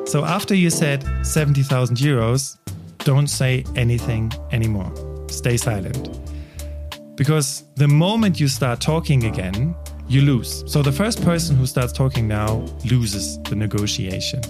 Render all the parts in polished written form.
So after you said 70,000 euros, don't say anything anymore. Stay silent. Because the moment you start talking again, you lose. So the first person who starts talking now loses the negotiation.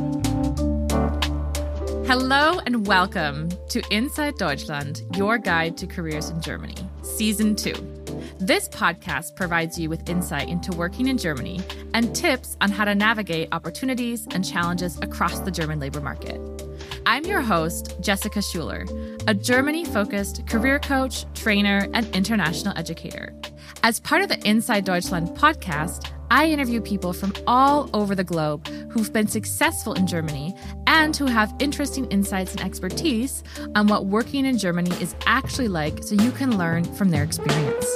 Hello and welcome to Inside Deutschland, your guide to careers in Germany, Season 2. This podcast provides you with insight into working in Germany and tips on how to navigate opportunities and challenges across the German labor market. I'm your host, Jessica Schuler, a Germany-focused career coach, trainer, and international educator. As part of the Inside Deutschland podcast, I interview people from all over the globe who've been successful in Germany and who have interesting insights and expertise on what working in Germany is actually like so you can learn from their experience.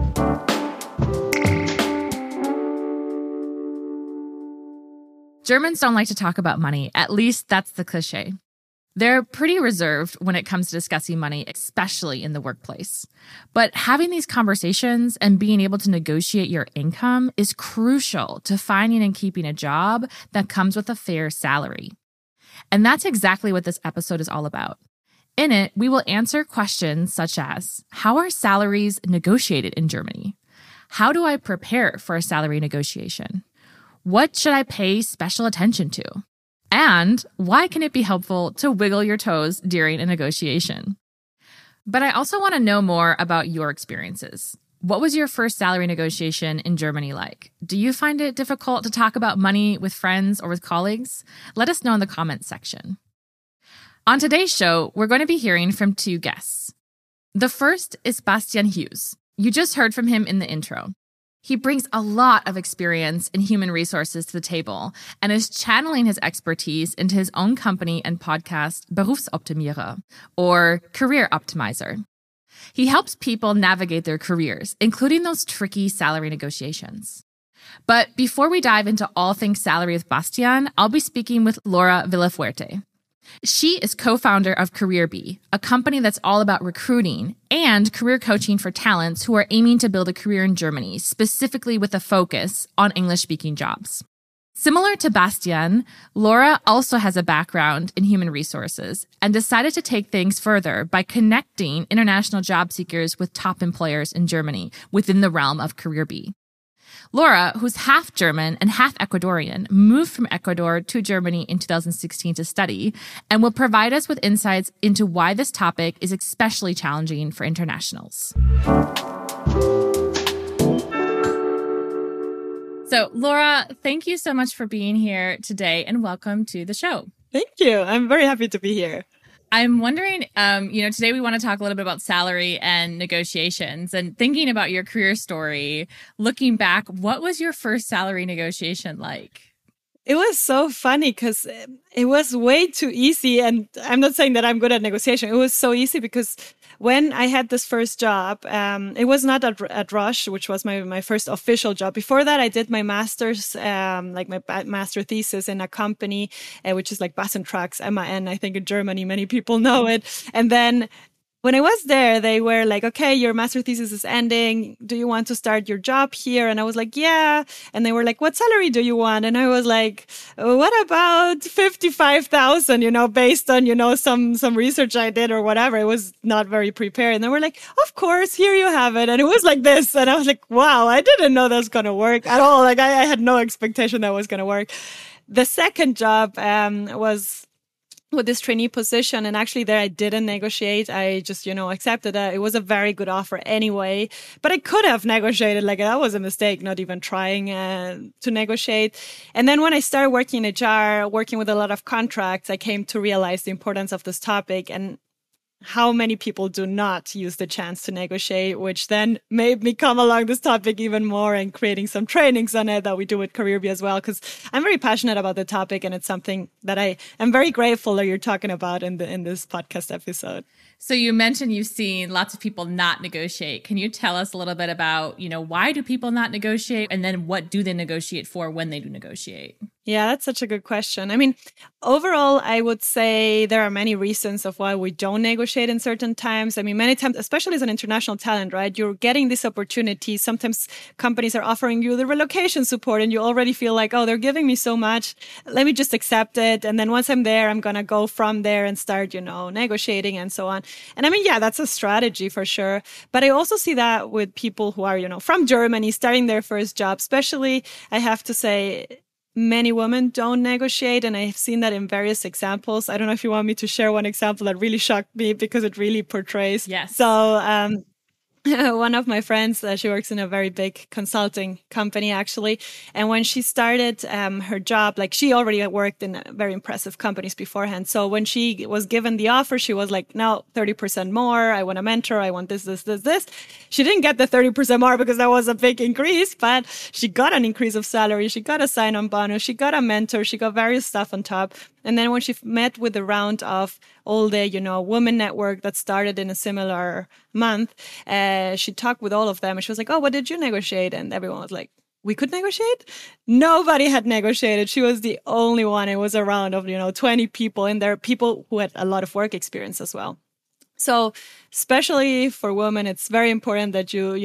Germans don't like to talk about money, at least that's the cliche. They're pretty reserved when it comes to discussing money, especially in the workplace. But having these conversations and being able to negotiate your income is crucial to finding and keeping a job that comes with a fair salary. And that's exactly what this episode is all about. In it, we will answer questions such as, how are salaries negotiated in Germany? How do I prepare for a salary negotiation? What should I pay special attention to? And why can it be helpful to wiggle your toes during a negotiation? But I also want to know more about your experiences. What was your first salary negotiation in Germany like? Do you find it difficult to talk about money with friends or with colleagues? Let us know in the comments section. On today's show, we're going to be hearing from two guests. The first is Bastian Hughes. You just heard from him in the intro. He brings a lot of experience in human resources to the table and is channeling his expertise into his own company and podcast, Berufsoptimierer, or Career Optimizer. He helps people navigate their careers, including those tricky salary negotiations. But before we dive into all things salary with Bastian, I'll be speaking with Laura Villafuerte. She is co-founder of CareerBee, a company that's all about recruiting and career coaching for talents who are aiming to build a career in Germany, specifically with a focus on English-speaking jobs. Similar to Bastian, Laura also has a background in human resources and decided to take things further by connecting international job seekers with top employers in Germany within the realm of CareerBee. Laura, who's half German and half Ecuadorian, moved from Ecuador to Germany in 2016 to study and will provide us with insights into why this topic is especially challenging for internationals. So, Laura, thank you so much for being here today and welcome to the show. Thank you. I'm very happy to be here. I'm wondering, today we want to talk a little bit about salary and negotiations and thinking about your career story. Looking back, what was your first salary negotiation like? It was so funny because it was way too easy. And I'm not saying that I'm good at negotiation. It was so easy because when I had this first job, it was not at Roche, which was my first official job. Before that, I did my master's, my master thesis in a company, which is like Bus and Trucks, MAN. I think in Germany, many people know it. And then when I was there, they were like, okay, your master thesis is ending. Do you want to start your job here? And I was like, yeah. And they were like, what salary do you want? And I was like, what about 55,000, based on, some research I did or whatever. I was not very prepared. And they were like, of course, here you have it. And it was like this. And I was like, wow, I didn't know that was going to work at all. Like I had no expectation that was going to work. The second job was with this trainee position. And actually there I didn't negotiate. I just, accepted that. It was a very good offer anyway, but I could have negotiated. Like that was a mistake, not even trying to negotiate. And then when I started working in HR, working with a lot of contracts, I came to realize the importance of this topic and how many people do not use the chance to negotiate, which then made me come along this topic even more and creating some trainings on it that we do with CareerBee as well, because I'm very passionate about the topic and it's something that I am very grateful that you're talking about in this podcast episode. So you mentioned you've seen lots of people not negotiate. Can you tell us a little bit about, why do people not negotiate? And then what do they negotiate for when they do negotiate? Yeah, that's such a good question. I mean, overall, I would say there are many reasons of why we don't negotiate in certain times. I mean, many times, especially as an international talent, right? You're getting this opportunity. Sometimes companies are offering you the relocation support and you already feel like, oh, they're giving me so much. Let me just accept it. And then once I'm there, I'm going to go from there and start, negotiating and so on. And I mean, yeah, that's a strategy for sure. But I also see that with people who are, from Germany, starting their first job, especially, I have to say, many women don't negotiate, and I've seen that in various examples. I don't know if you want me to share one example that really shocked me because it really portrays. Yes. So one of my friends, she works in a very big consulting company, actually. And when she started her job, like she already worked in very impressive companies beforehand. So when she was given the offer, she was like, no, 30% more. I want a mentor. I want this. She didn't get the 30% more because that was a big increase, but she got an increase of salary. She got a sign-on bonus. She got a mentor. She got various stuff on top. And then when she met with the round of all the, women network that started in a similar month, she talked with all of them and she was like, oh, what did you negotiate? And everyone was like, we could negotiate? Nobody had negotiated. She was the only one. It was a round of, 20 people, and there are people who had a lot of work experience as well. So especially for women, it's very important that you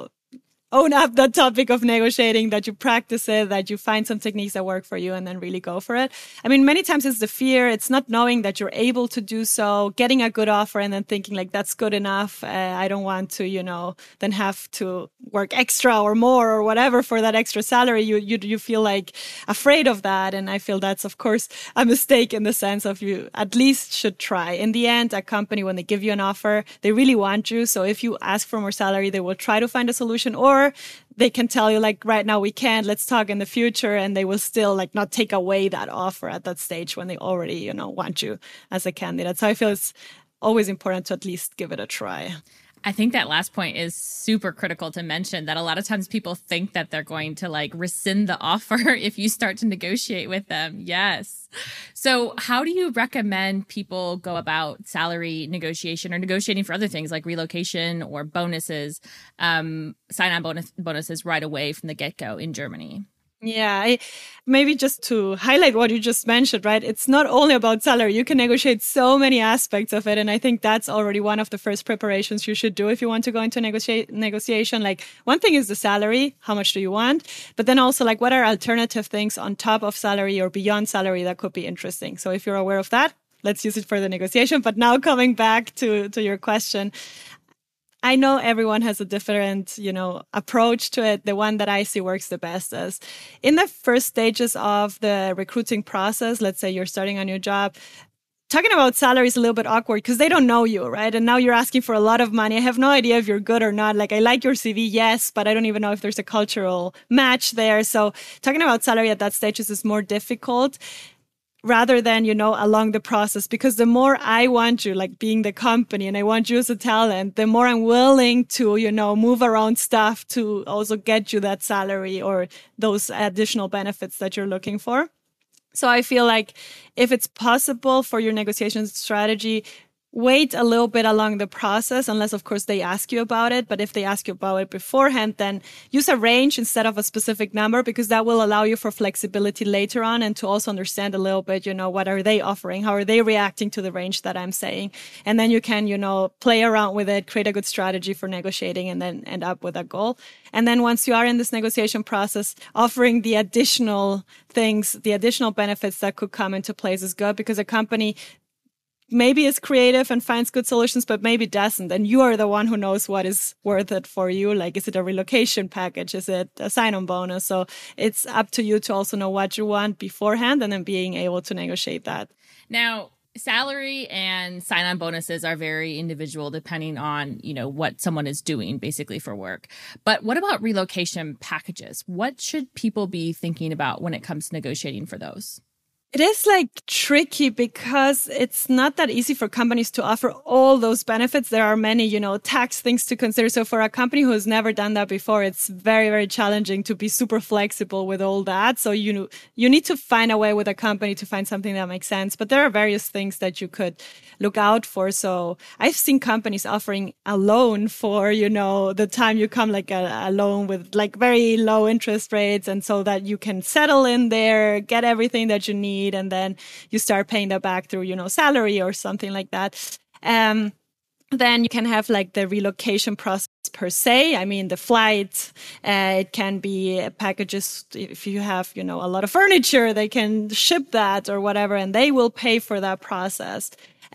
own up that topic of negotiating, that you practice it, that you find some techniques that work for you and then really go for it. I mean, many times it's the fear. It's not knowing that you're able to do so, getting a good offer and then thinking like, that's good enough. I don't want to, then have to work extra or more or whatever for that extra salary. You feel like afraid of that. And I feel that's, of course, a mistake in the sense of you at least should try. In the end, a company, when they give you an offer, they really want you. So if you ask for more salary, they will try to find a solution, or they can tell you like, right now we can't, let's talk in the future. And they will still like not take away that offer at that stage when they already, want you as a candidate. So I feel it's always important to at least give it a try. I think that last point is super critical to mention, that a lot of times people think that they're going to like rescind the offer if you start to negotiate with them. Yes. So how do you recommend people go about salary negotiation or negotiating for other things like relocation or bonuses, sign-on bonuses right away from the get-go in Germany? Yeah, maybe just to highlight what you just mentioned, right? It's not only about salary. You can negotiate so many aspects of it. And I think that's already one of the first preparations you should do if you want to go into negotiation. Like, one thing is the salary. How much do you want? But then also, like, what are alternative things on top of salary or beyond salary that could be interesting? So if you're aware of that, let's use it for the negotiation. But now coming back to your question, I know everyone has a different, approach to it. The one that I see works the best is in the first stages of the recruiting process. Let's say you're starting a new job. Talking about salary is a little bit awkward because they don't know you, right? And now you're asking for a lot of money. I have no idea if you're good or not. Like, I like your CV, yes, but I don't even know if there's a cultural match there. So talking about salary at that stage is more difficult, rather than, along the process, because the more I want you, like being the company, and I want you as a talent, the more I'm willing to, move around stuff to also get you that salary or those additional benefits that you're looking for. So I feel like if it's possible for your negotiation strategy, wait a little bit along the process, unless, of course, they ask you about it. But if they ask you about it beforehand, then use a range instead of a specific number, because that will allow you for flexibility later on and to also understand a little bit, what are they offering? How are they reacting to the range that I'm saying? And then you can, play around with it, create a good strategy for negotiating, and then end up with a goal. And then once you are in this negotiation process, offering the additional things, the additional benefits that could come into place is good, because a company maybe is creative and finds good solutions, but maybe doesn't. And you are the one who knows what is worth it for you. Like, is it a relocation package? Is it a sign-on bonus? So it's up to you to also know what you want beforehand and then being able to negotiate that. Now, salary and sign-on bonuses are very individual depending on, what someone is doing basically for work. But what about relocation packages? What should people be thinking about when it comes to negotiating for those? It is like tricky because it's not that easy for companies to offer all those benefits. There are many, tax things to consider. So for a company who has never done that before, it's very, very challenging to be super flexible with all that. So, you need to find a way with a company to find something that makes sense. But there are various things that you could look out for. So I've seen companies offering a loan for, the time you come, like a loan with like very low interest rates. And so that you can settle in there, get everything that you need, and then you start paying that back through, salary or something like that. Then you can have like the relocation process per se. I mean, the flight, it can be packages. If you have, a lot of furniture, they can ship that or whatever, and they will pay for that process.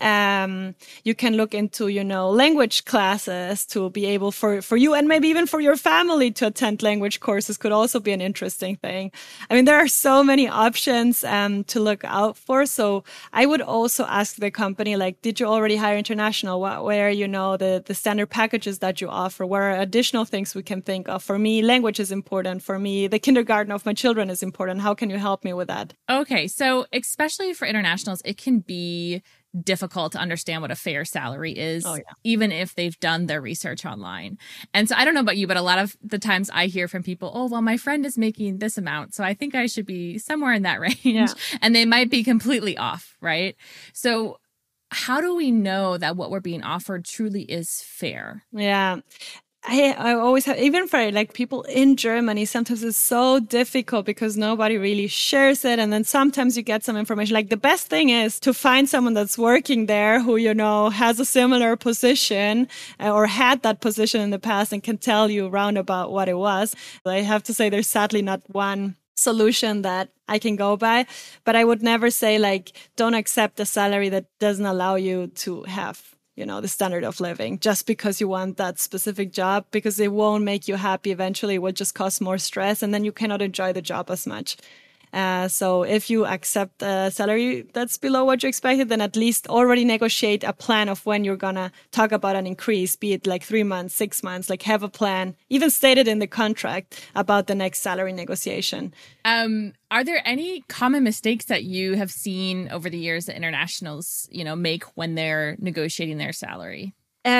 You can look into, language classes to be able for you and maybe even for your family to attend language courses could also be an interesting thing. I mean, there are so many options to look out for. So I would also ask the company, like, did you already hire international? Where, the standard packages that you offer? What are additional things we can think of? For me, language is important. For me, the kindergarten of my children is important. How can you help me with that? Okay. So especially for internationals, it can be difficult to understand what a fair salary is, even if they've done their research online. And so I don't know about you, but a lot of the times I hear from people, oh, well, my friend is making this amount, so I think I should be somewhere in that range. Yeah. And they might be completely off, right? So how do we know that what we're being offered truly is fair? Yeah. I always have, even for like people in Germany, sometimes it's so difficult because nobody really shares it. And then sometimes you get some information. Like the best thing is to find someone that's working there who, has a similar position or had that position in the past and can tell you roundabout what it was. I have to say there's sadly not one solution that I can go by, but I would never say like, don't accept a salary that doesn't allow you to have the standard of living just because you want that specific job, because it won't make you happy. Eventually, it will just cause more stress and then you cannot enjoy the job as much. So if you accept a salary that's below what you expected, then at least already negotiate a plan of when you're going to talk about an increase, be it like 3 months, 6 months, like have a plan, even stated in the contract about the next salary negotiation. Are there any common mistakes that you have seen over the years that internationals, make when they're negotiating their salary?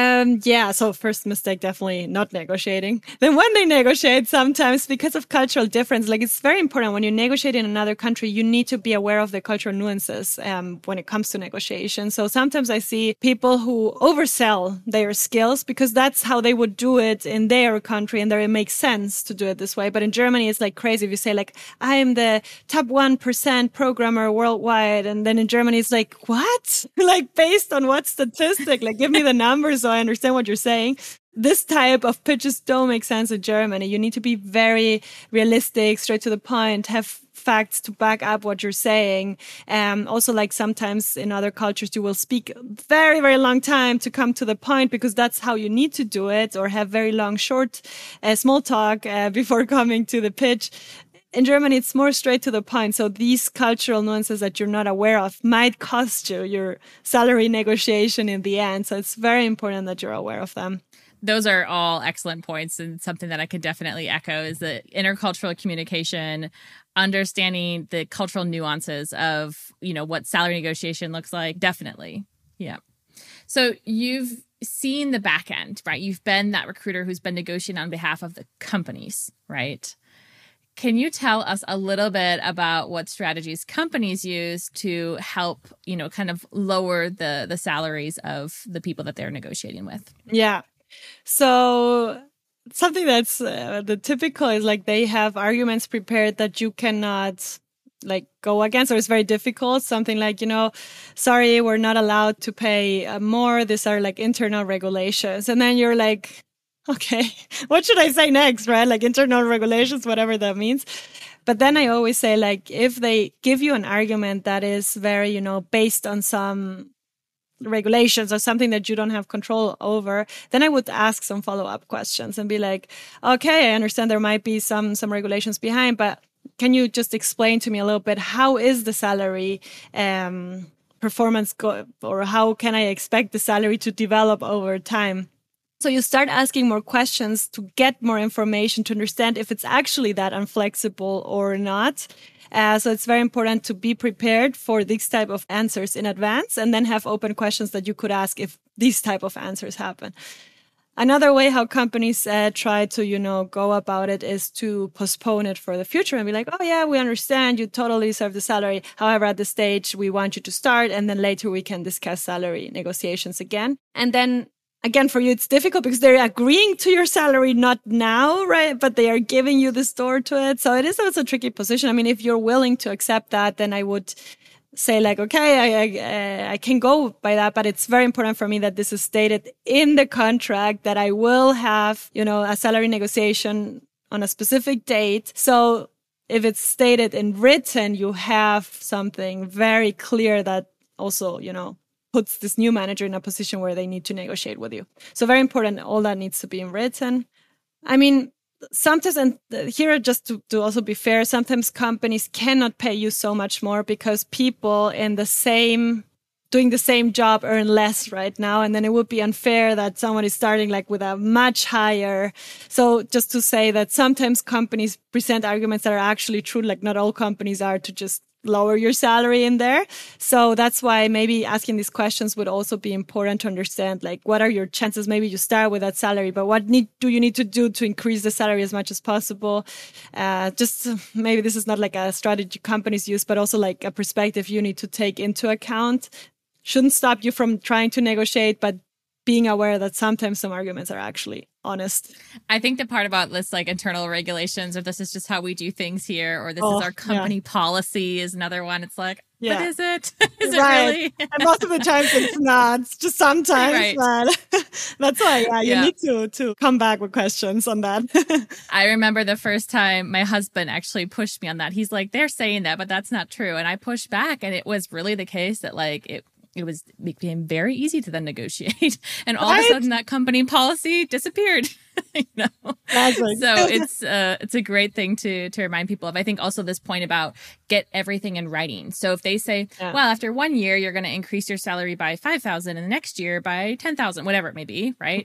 So first mistake, definitely not negotiating. Then when they negotiate, sometimes because of cultural difference, like it's very important when you negotiate in another country, you need to be aware of the cultural nuances when it comes to negotiation. So sometimes I see people who oversell their skills because that's how they would do it in their country and there it makes sense to do it this way. But in Germany, it's like crazy. If you say like, I am the top 1% programmer worldwide. And then in Germany, it's like, what? Like based on what statistic? Like give me the numbers so I understand what you're saying. This type of pitches don't make sense in Germany. You need to be very realistic, straight to the point, have facts to back up what you're saying. Also, like sometimes in other cultures, you will speak very, very long time to come to the point because that's how you need to do it, or have very long, short, small talk before coming to the pitch. In Germany, it's more straight to the point. So these cultural nuances that you're not aware of might cost you your salary negotiation in the end. So it's very important that you're aware of them. Those are all excellent points, and something that I could definitely echo is the intercultural communication, understanding the cultural nuances of, what salary negotiation looks like. Definitely. Yeah. So you've seen the back end, right? You've been that recruiter who's been negotiating on behalf of the companies, right? Can you tell us a little bit about what strategies companies use to help, kind of lower the salaries of the people that they're negotiating with? Yeah. So something that's the typical is like they have arguments prepared that you cannot like go against, or it's very difficult. Something like, sorry, we're not allowed to pay more. These are like internal regulations. And then you're like, okay, what should I say next, right? Like internal regulations, whatever that means. But then I always say, like, if they give you an argument that is very, based on some regulations or something that you don't have control over, then I would ask some follow-up questions and be like, okay, I understand there might be some regulations behind, but can you just explain to me a little bit, how is the salary performance or how can I expect the salary to develop over time? So you start asking more questions to get more information to understand if it's actually that unflexible or not. So it's very important to be prepared for these type of answers in advance and then have open questions that you could ask if these type of answers happen. Another way how companies try to, go about it is to postpone it for the future and be like, oh yeah, we understand you totally deserve the salary. However, at this stage, we want you to start and then later we can discuss salary negotiations again. And then again, for you, it's difficult because they're agreeing to your salary, not now, right? But they are giving you the door to it. So it is also a tricky position. I mean, if you're willing to accept that, then I would say like, okay, I can go by that, but it's very important for me that this is stated in the contract that I will have, a salary negotiation on a specific date. So if it's stated in written, you have something very clear that also, puts this new manager in a position where they need to negotiate with you. So very important, all that needs to be in written. I mean, sometimes, and here just to also be fair, sometimes companies cannot pay you so much more because people in doing the same job earn less right now. And then it would be unfair that someone is starting like with a much higher. So just to say that sometimes companies present arguments that are actually true, like not all companies are to just lower your salary in there. So that's why maybe asking these questions would also be important to understand, like, what are your chances? Maybe you start with that salary, but what do you need to do to increase the salary as much as possible? Just maybe this is not like a strategy companies use, but also like a perspective you need to take into account. Shouldn't stop you from trying to negotiate, but being aware that sometimes some arguments are actually honest. I think the part about this, like internal regulations, or this is just how we do things here, or this is our company policy is another one. It's like, but is it? Is it really? And most of the times it's not. It's just sometimes. But that's why you need to come back with questions on that. I remember the first time my husband actually pushed me on that. He's like, they're saying that, but that's not true. And I pushed back, and it was really the case that like it became very easy to then negotiate. And all of a sudden that company policy disappeared. Exactly. So it's a great thing to remind people of. I think also this point about get everything in writing. So if they say, well, after 1 year, you're going to increase your salary by 5,000 and the next year by 10,000, whatever it may be, right?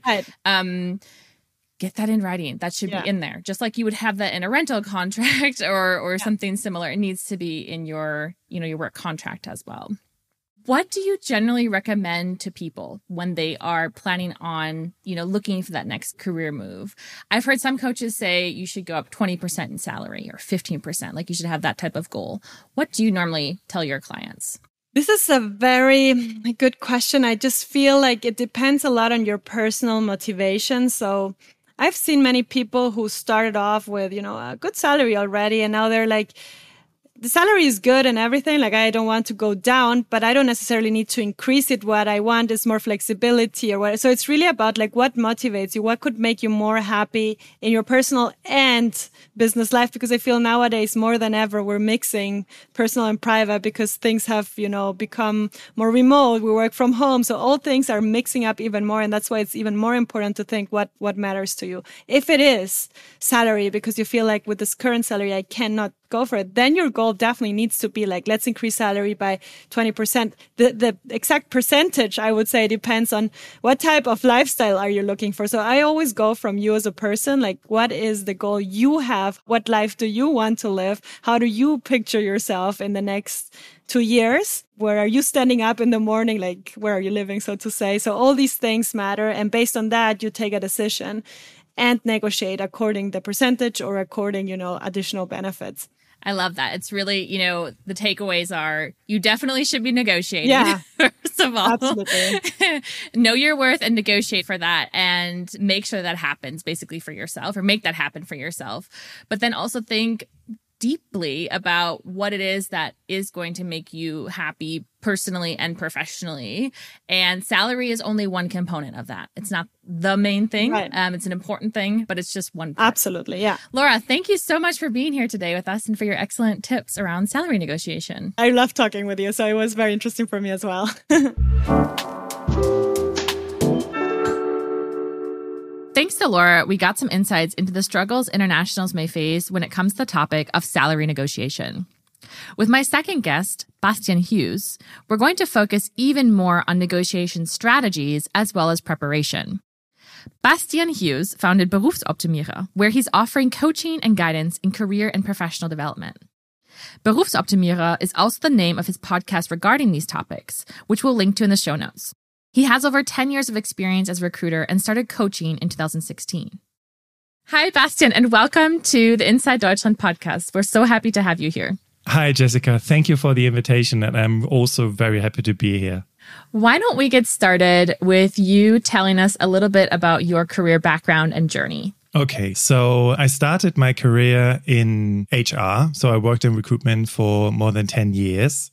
Get that in writing. That should be in there. Just like you would have that in a rental contract or something similar. It needs to be in your work contract as well. What do you generally recommend to people when they are planning on, looking for that next career move? I've heard some coaches say you should go up 20% in salary or 15%, like you should have that type of goal. What do you normally tell your clients? This is a very good question. I just feel like it depends a lot on your personal motivation. So I've seen many people who started off with, a good salary already, and now they're like, the salary is good and everything. Like, I don't want to go down, but I don't necessarily need to increase it. What I want is more flexibility or what. So it's really about like what motivates you, what could make you more happy in your personal and business life. Because I feel nowadays more than ever, we're mixing personal and private because things have, become more remote. We work from home. So all things are mixing up even more. And that's why it's even more important to think what matters to you. If it is salary, because you feel like with this current salary, I cannot go for it, then your goal definitely needs to be like, let's increase salary by 20%. The exact percentage, I would say, depends on what type of lifestyle are you looking for. So I always go from you as a person, like, what is the goal you have? What life do you want to live? How do you picture yourself in the next 2 years? Where are you standing up in the morning? Like, where are you living, so to say? So all these things matter. And based on that, you take a decision and negotiate according the percentage or according, additional benefits. I love that. It's really, the takeaways are you definitely should be negotiating. Yeah. First of all, absolutely. Know your worth and negotiate for that and make sure that happens basically for yourself, or make that happen for yourself. But then also think deeply about what it is that is going to make you happy personally and professionally. And salary is only one component of that. It's not the main thing. Right. It's an important thing, but it's just one part. Absolutely. Yeah. Laura, thank you so much for being here today with us and for your excellent tips around salary negotiation. I love talking with you. So it was very interesting for me as well. Thanks to Laura, we got some insights into the struggles internationals may face when it comes to the topic of salary negotiation. With my second guest, Bastian Hughes, we're going to focus even more on negotiation strategies as well as preparation. Bastian Hughes founded Berufsoptimierer, where he's offering coaching and guidance in career and professional development. Berufsoptimierer is also the name of his podcast regarding these topics, which we'll link to in the show notes. He has over 10 years of experience as a recruiter and started coaching in 2016. Hi, Bastian, and welcome to the Inside Deutschland podcast. We're so happy to have you here. Hi, Jessica. Thank you for the invitation, and I'm also very happy to be here. Why don't we get started with you telling us a little bit about your career background and journey? Okay, so I started my career in HR. So I worked in recruitment for more than 10 years.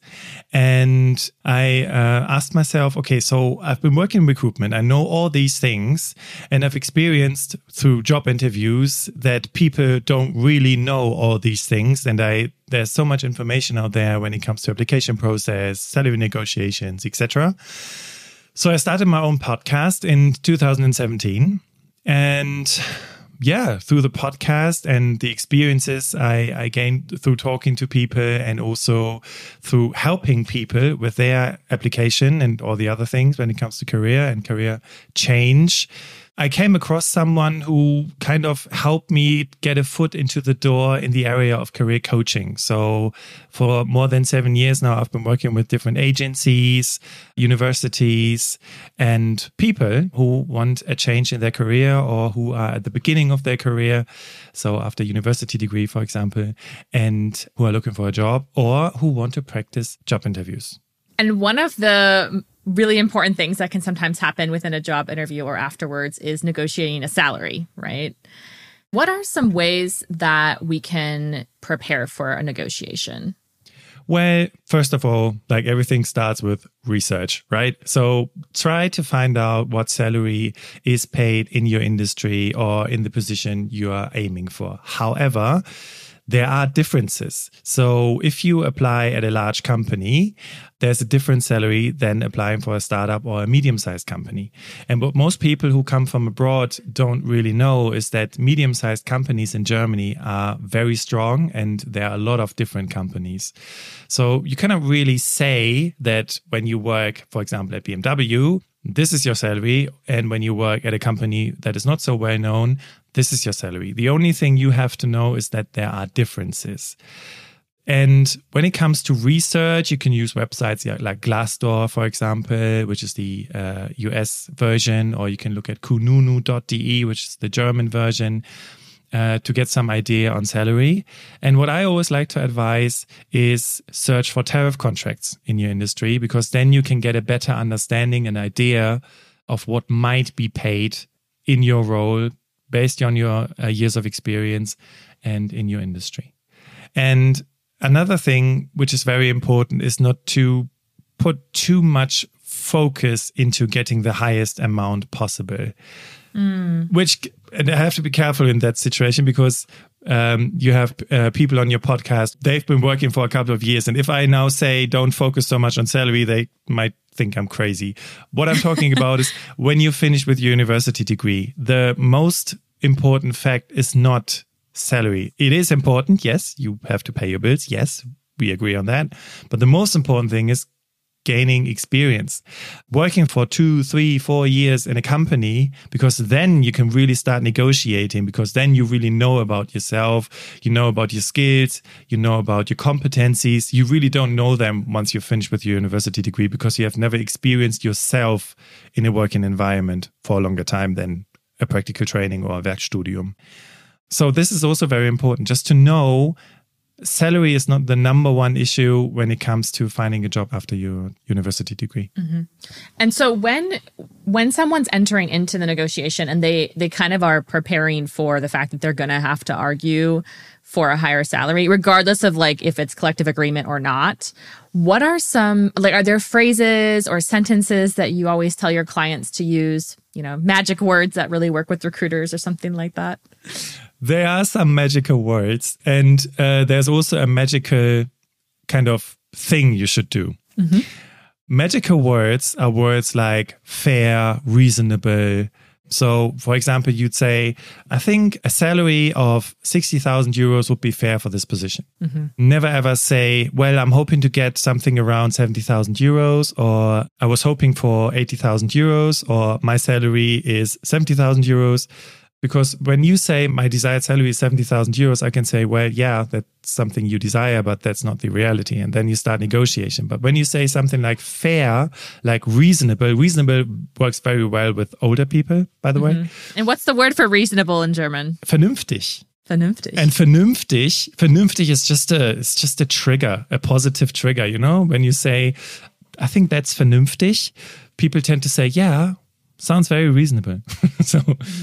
And I asked myself, okay, so I've been working in recruitment. I know all these things. And I've experienced through job interviews that people don't really know all these things. And there's so much information out there when it comes to application process, salary negotiations, etc. So I started my own podcast in 2017. And yeah, through the podcast and the experiences I gained through talking to people and also through helping people with their application and all the other things when it comes to career and career change, I came across someone who kind of helped me get a foot into the door in the area of career coaching. So for more than 7 years now, I've been working with different agencies, universities, and people who want a change in their career or who are at the beginning of their career. So after university degree, for example, and who are looking for a job or who want to practice job interviews. And one of the really important things that can sometimes happen within a job interview or afterwards is negotiating a salary, right? What are some ways that we can prepare for a negotiation? Well, first of all, like everything starts with research, right? So try to find out what salary is paid in your industry or in the position you are aiming for. However, there are differences. So if you apply at a large company, there's a different salary than applying for a startup or a medium-sized company. And what most people who come from abroad don't really know is that medium-sized companies in Germany are very strong and there are a lot of different companies. So you cannot really say that when you work, for example, at BMW, this is your salary. And when you work at a company that is not so well known, this is your salary. The only thing you have to know is that there are differences. And when it comes to research, you can use websites like Glassdoor, for example, which is the US version, or you can look at kununu.de, which is the German version, to get some idea on salary. And what I always like to advise is search for tariff contracts in your industry, because then you can get a better understanding and idea of what might be paid in your role based on your years of experience and in your industry. And another thing which is very important is not to put too much focus into getting the highest amount possible. Which, and I have to be careful in that situation because you have people on your podcast, they've been working for a couple of years. And if I now say don't focus so much on salary, they might think I'm crazy. What I'm talking about is when you finish with your university degree, the most important fact is not salary. It is important. Yes, you have to pay your bills. Yes, we agree on that. But the most important thing is gaining experience, working for 2, 3, 4 years in a company, because then you can really start negotiating, because then you really know about yourself, you know about your skills, you know about your competencies. You really don't know them once you're finished with your university degree because you have never experienced yourself in a working environment for a longer time than a practical training or a Werkstudium. So this is also very important, just to know salary is not the number one issue when it comes to finding a job after your university degree. Mm-hmm. And so when someone's entering into the negotiation and they kind of are preparing for the fact that they're going to have to argue for a higher salary, regardless of like if it's collective agreement or not, what are some, like, are there phrases or sentences that you always tell your clients to use, you know, magic words that really work with recruiters or something like that? There are some magical words, and there's also a magical kind of thing you should do. Mm-hmm. Magical words are words like fair, reasonable, So, for example, you'd say, I think a salary of 60,000 euros would be fair for this position. Never ever say, well, I'm hoping to get something around 70,000 euros, or I was hoping for 80,000 euros, or my salary is 70,000 euros. Because when you say my desired salary is 70,000 euros, I can say, well, yeah, that's something you desire, but that's not the reality. And then you start negotiation. But when you say something like fair, like reasonable works very well with older people, by the way. And what's the word for reasonable in German? Vernünftig. Vernünftig. And vernünftig is just a trigger, a positive trigger, you know? When you say, I think that's vernünftig, people tend to say, yeah, sounds very reasonable. So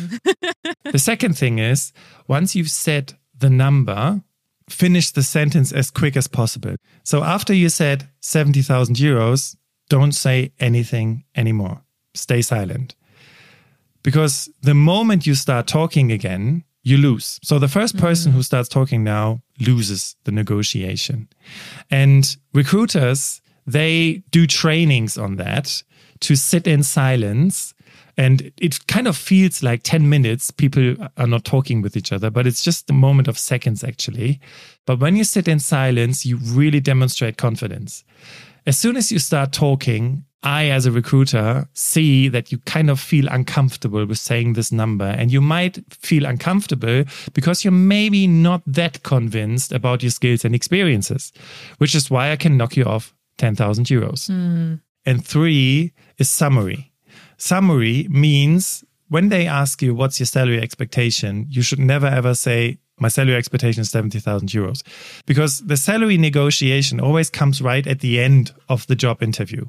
the second thing is, once you've said the number, finish the sentence as quick as possible. So after you said 70,000 euros, don't say anything anymore. Stay silent. Because the moment you start talking again, you lose. So the first person who starts talking now loses the negotiation. And recruiters, they do trainings on that to sit in silence. And it kind of feels like 10 minutes, people are not talking with each other, but it's just a moment of seconds actually. But when you sit in silence, you really demonstrate confidence. As soon as you start talking, I, as a recruiter, see that you kind of feel uncomfortable with saying this number. And you might feel uncomfortable because you're maybe not that convinced about your skills and experiences, which is why I can knock you off 10,000 euros. And 3 is summary. Summary means when they ask you what's your salary expectation, you should never ever say, my salary expectation is 70,000 euros. Because the salary negotiation always comes right at the end of the job interview.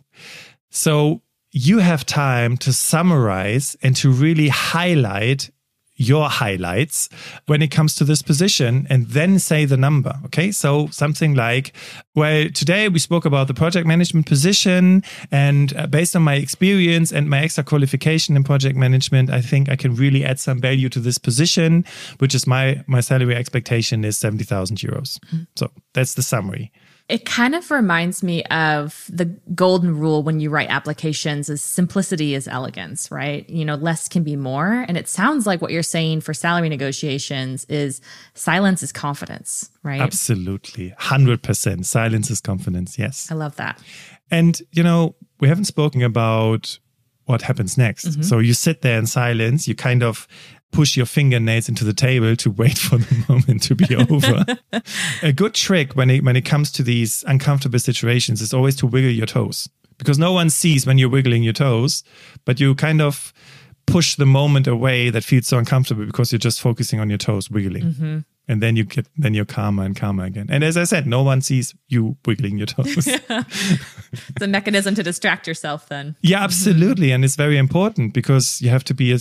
So you have time to summarize and to really highlight your highlights when it comes to this position and then say the number. Okay. So something like, well, today we spoke about the project management position, and based on my experience and my extra qualification in project management, I think I can really add some value to this position, which is my salary expectation is 70,000 euros. So that's the summary. It kind of reminds me of the golden rule when you write applications is simplicity is elegance, right? You know, less can be more. And it sounds like what you're saying for salary negotiations is silence is confidence, right? Absolutely. 100%. Silence is confidence. Yes. I love that. And, you know, we haven't spoken about what happens next. So you sit there in silence, you kind of push your fingernails into the table to wait for the moment to be over. A good trick when it comes to these uncomfortable situations is always to wiggle your toes, because no one sees when you're wiggling your toes, but you kind of push the moment away that feels so uncomfortable because you're just focusing on your toes wiggling. And then you're calmer and calmer again. And as I said, no one sees you wiggling your toes. It's a mechanism to distract yourself then. Yeah, absolutely. And it's very important because you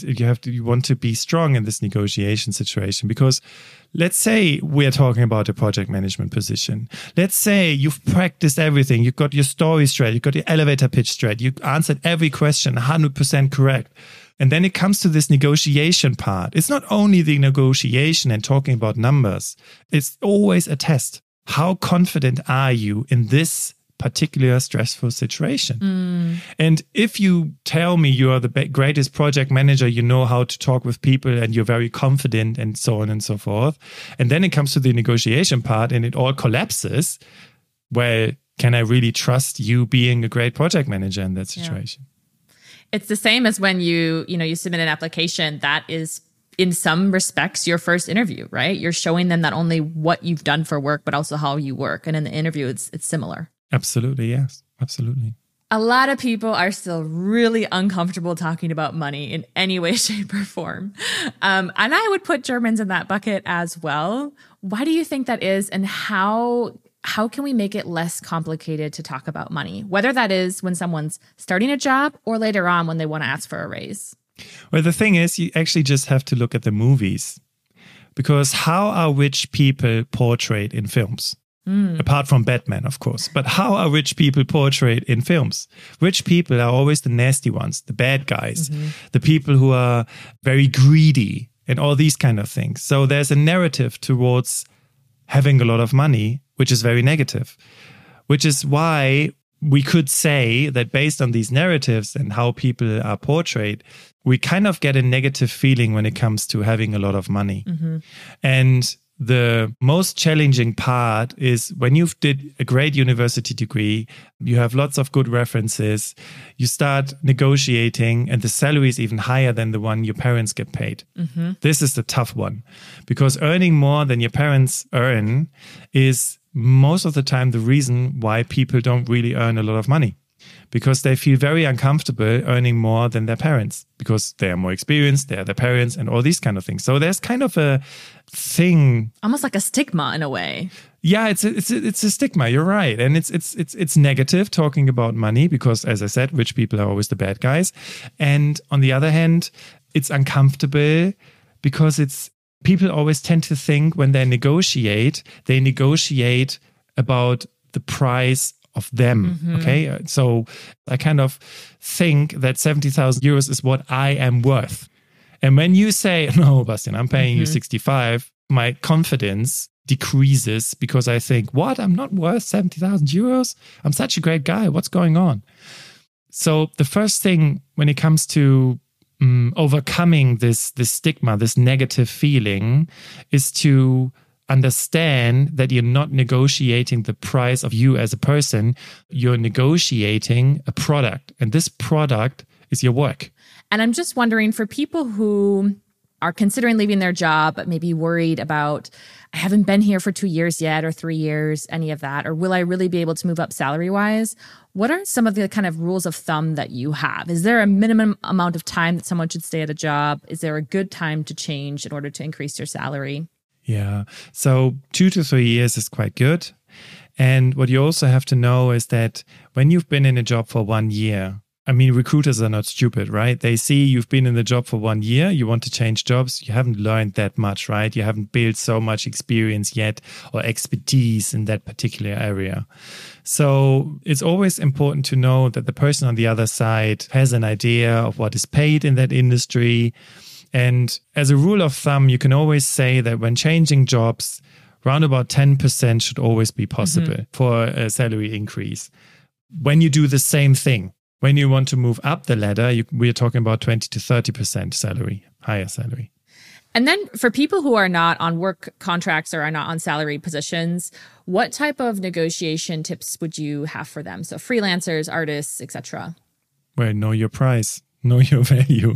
want to be strong in this negotiation situation. Because let's say we're talking about a project management position. Let's say you've practiced everything. You've got your story straight. You've got your elevator pitch straight. You answered every question 100% correct. And then it comes to this negotiation part. It's not only the negotiation and talking about numbers. It's always a test. How confident are you in this particular stressful situation? And if you tell me you are the greatest project manager, you know how to talk with people and you're very confident and so on and so forth, and then it comes to the negotiation part and it all collapses, well, can I really trust you being a great project manager in that situation? It's the same as when you submit an application that is in some respects your first interview, right? You're showing them not only what you've done for work, but also how you work. And in the interview, it's similar. Absolutely. Yes, absolutely. A lot of people are still really uncomfortable talking about money in any way, shape, or form. And I would put Germans in that bucket as well. Why do you think that is? And how can we make it less complicated to talk about money, whether that is when someone's starting a job or later on when they want to ask for a raise? Well, the thing is, you actually just have to look at the movies, because how are rich people portrayed in films? Apart from Batman, of course. But how are rich people portrayed in films? Rich people are always the nasty ones, the bad guys, the people who are very greedy and all these kind of things. So there's a narrative towards having a lot of money, which is very negative, which is why we could say that based on these narratives and how people are portrayed, we kind of get a negative feeling when it comes to having a lot of money. And the most challenging part is when you've did a great university degree, you have lots of good references, you start negotiating and the salary is even higher than the one your parents get paid. This is the tough one, because earning more than your parents earn is most of the time the reason why people don't really earn a lot of money, because they feel very uncomfortable earning more than their parents because they are more experienced, they are their parents and all these kind of things. So there's kind of a thing, almost like a stigma in a way. Yeah, it's a stigma. You're right, and it's negative talking about money because, as I said, rich people are always the bad guys. And on the other hand, it's uncomfortable because people always tend to think when they negotiate about the price of them. Okay. So I kind of think that 70,000 euros is what I am worth. And when you say, no, Bastian, I'm paying you 65, my confidence decreases because I think, what? I'm not worth 70,000 euros? I'm such a great guy. What's going on? So the first thing when it comes to overcoming this stigma, this negative feeling, is to understand that you're not negotiating the price of you as a person. You're negotiating a product, and this product is your work. And I'm just wondering, for people who are considering leaving their job, but maybe worried about, I haven't been here for 2 years yet or 3 years, any of that, or will I really be able to move up salary-wise? What are some of the kind of rules of thumb that you have? Is there a minimum amount of time that someone should stay at a job? Is there a good time to change in order to increase your salary? Yeah. So 2 to 3 years is quite good. And what you also have to know is that when you've been in a job for 1 year, I mean, recruiters are not stupid, right? They see you've been in the job for 1 year, you want to change jobs, you haven't learned that much, right? You haven't built so much experience yet or expertise in that particular area. So it's always important to know that the person on the other side has an idea of what is paid in that industry. And as a rule of thumb, you can always say that when changing jobs, around about 10% should always be possible for a salary increase. When you do the same thing, when you want to move up the ladder, we're talking about 20 to 30% salary, higher salary. And then for people who are not on work contracts or are not on salary positions, what type of negotiation tips would you have for them? So freelancers, artists, etc. Well, know your price, know your value.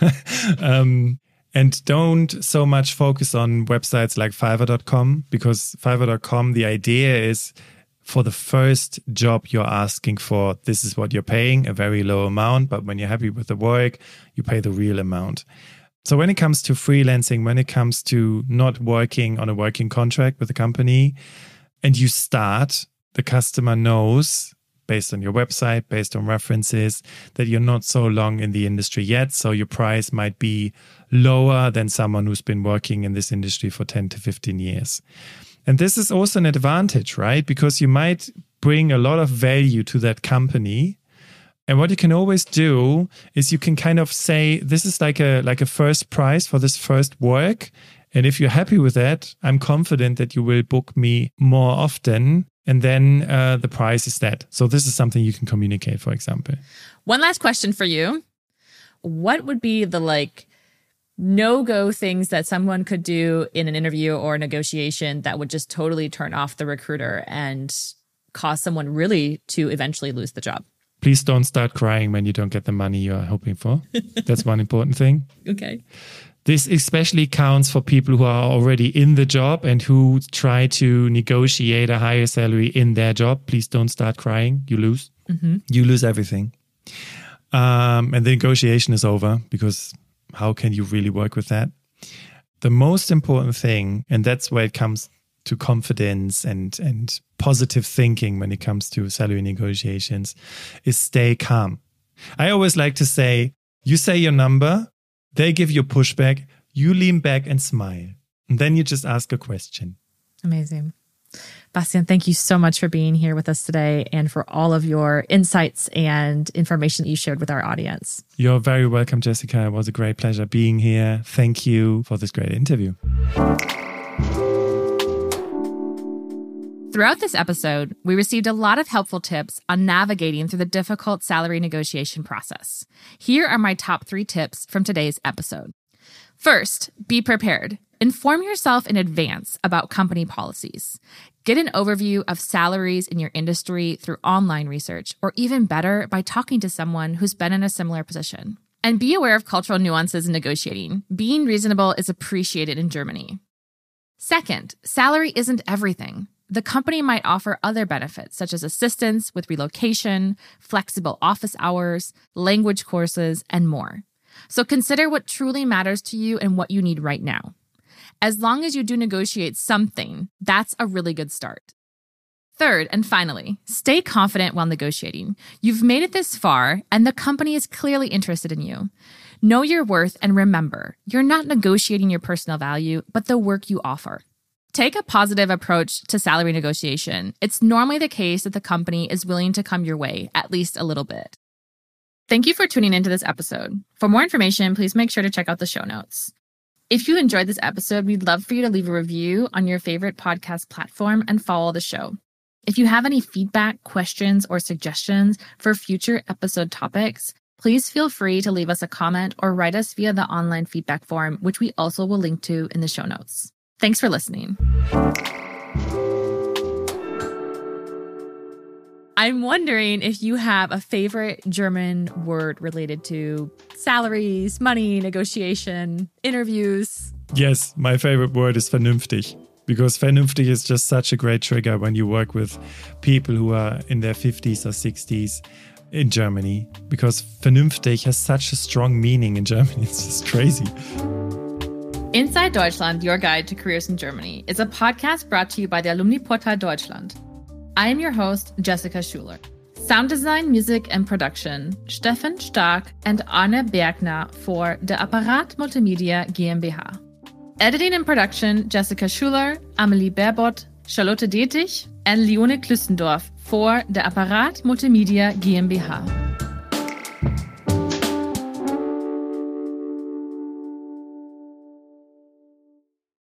And don't so much focus on websites like Fiverr.com, because Fiverr.com, the idea is for the first job you're asking for, this is what you're paying, a very low amount. But when you're happy with the work, you pay the real amount. So when it comes to freelancing, when it comes to not working on a working contract with a company, and you start, the customer knows, based on your website, based on references, that you're not so long in the industry yet. So your price might be lower than someone who's been working in this industry for 10 to 15 years. And this is also an advantage, right? Because you might bring a lot of value to that company. And what you can always do is you can kind of say, this is like a first price for this first work. And if you're happy with that, I'm confident that you will book me more often. And then the price is that. So this is something you can communicate, for example. One last question for you. What would be the no-go things that someone could do in an interview or a negotiation that would just totally turn off the recruiter and cause someone really to eventually lose the job? Please don't start crying when you don't get the money you're hoping for. That's one important thing. Okay. This especially counts for people who are already in the job and who try to negotiate a higher salary in their job. Please don't start crying. You lose. You lose everything. And the negotiation is over, because how can you really work with that? The most important thing, and that's where it comes to confidence and positive thinking when it comes to salary negotiations, is stay calm. I always like to say, you say your number, they give you pushback, you lean back and smile. And then you just ask a question. Amazing. Bastian, thank you so much for being here with us today and for all of your insights and information that you shared with our audience. You're very welcome, Jessica. It was a great pleasure being here. Thank you for this great interview. Throughout this episode, we received a lot of helpful tips on navigating through the difficult salary negotiation process. Here are my top 3 tips from today's episode. First, be prepared. Inform yourself in advance about company policies. Get an overview of salaries in your industry through online research, or even better, by talking to someone who's been in a similar position. And be aware of cultural nuances in negotiating. Being reasonable is appreciated in Germany. Second, salary isn't everything. The company might offer other benefits, such as assistance with relocation, flexible office hours, language courses, and more. So consider what truly matters to you and what you need right now. As long as you do negotiate something, that's a really good start. Third, and finally, stay confident while negotiating. You've made it this far, and the company is clearly interested in you. Know your worth, and remember, you're not negotiating your personal value, but the work you offer. Take a positive approach to salary negotiation. It's normally the case that the company is willing to come your way, at least a little bit. Thank you for tuning into this episode. For more information, please make sure to check out the show notes. If you enjoyed this episode, we'd love for you to leave a review on your favorite podcast platform and follow the show. If you have any feedback, questions, or suggestions for future episode topics, please feel free to leave us a comment or write us via the online feedback form, which we also will link to in the show notes. Thanks for listening. I'm wondering if you have a favorite German word related to salaries, money, negotiation, interviews. Yes, my favorite word is vernünftig, because vernünftig is just such a great trigger when you work with people who are in their 50s or 60s in Germany, because vernünftig has such a strong meaning in Germany. It's just crazy. Inside Deutschland, Your Guide to Careers in Germany is a podcast brought to you by the Alumni Portal Deutschland. I am your host, Jessica Schuler. Sound design, music, and production, Steffen Stark and Arne Bergner for Der Apparat Multimedia GmbH. Editing and production, Jessica Schuler, Amelie Baerbott, Charlotte Dettich, and Leone Klüssendorf for Der Apparat Multimedia GmbH.